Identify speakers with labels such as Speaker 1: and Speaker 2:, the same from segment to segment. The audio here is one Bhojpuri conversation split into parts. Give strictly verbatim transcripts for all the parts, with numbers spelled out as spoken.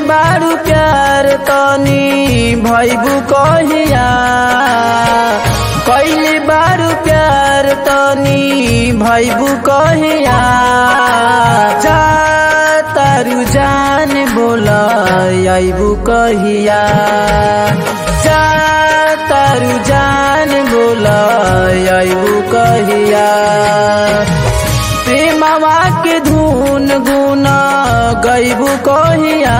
Speaker 1: बारू प्यार तनी भैबू कहिया कैले बारू प्यार तनी भैबू कहिया जा तारू जान बोला आइबू कहिया जा तारू जान बोला आइबू कहिया प्रेमवा के धुन गुना गईबू कहिया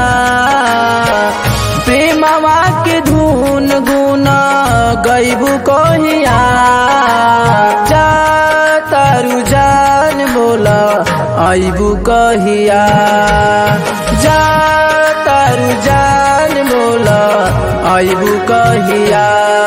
Speaker 1: प्रेमवा के धुन गुना गईबू कहिया जा तारू जान बोला आइबू कहिया जा तारू जान बोला आइबू कहिया।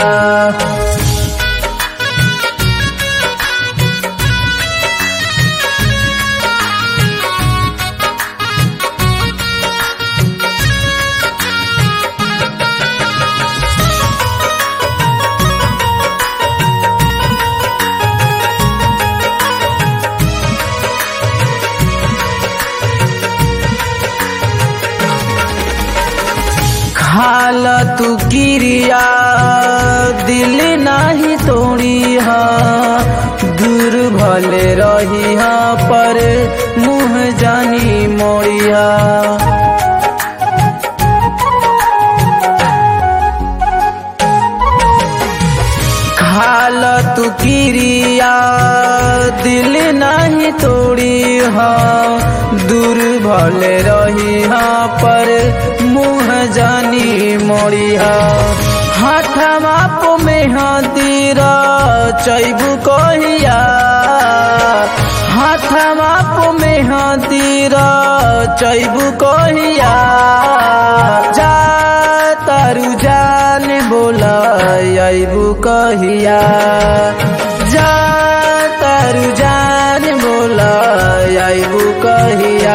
Speaker 1: हाल तू किरिया दिल नाही तोड़ी हा दूर भले रही हा पर मुँह जानी मोड़िया हाल तू किरिया दिल नहीं तोड़ी हा दूर भले रही हा पर मुँह जानी मोड़िया हाथवा पो मेहंदी रचैबू कहिया हाथवा पो मेहंदी रचैबू कहिया जा तारू जान बोला आइबू कहिया जा तारू जान बोला आइबू कहिया।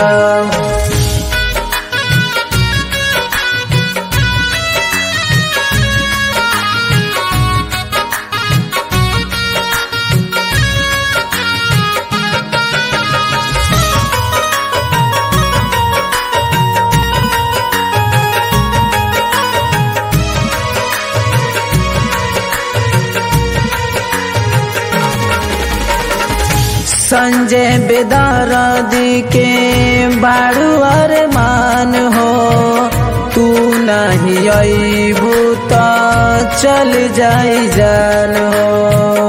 Speaker 1: संजय बेदर्दी के बारू अरमान हो तू नहीं आइबू तो चल जाई जान हो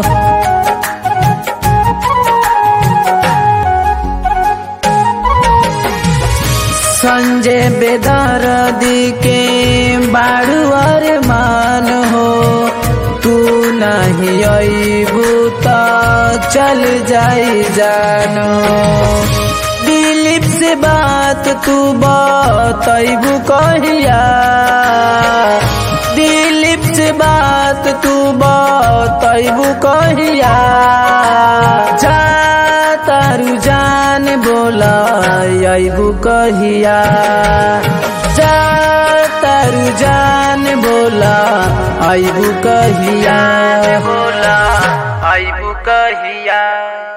Speaker 1: संजय बेदर्दी के बारू अरमान हो तू नहीं आइबू तो चल जाई जानो दिलीप से बात तू बताइबू कहिया दिलीप से बात तू बताइबू कहिया जा तारू जान बोला आइबू कहिया जा तारू जान बोला आइबू कहिया बोला आइबू कहिया।